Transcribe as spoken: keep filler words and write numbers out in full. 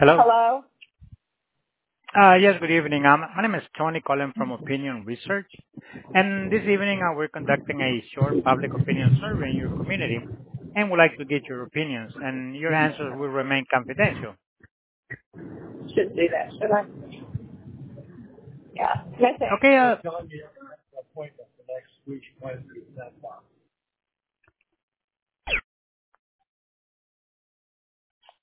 Hello. Hello? Uh, yes, good evening. Um, my name is Tony calling from Opinion Research. And this evening uh, we're conducting a short public opinion survey in your community and would like to get your opinions and your answers will remain confidential. Should do that, should I? Yeah. Listen. Okay, uh,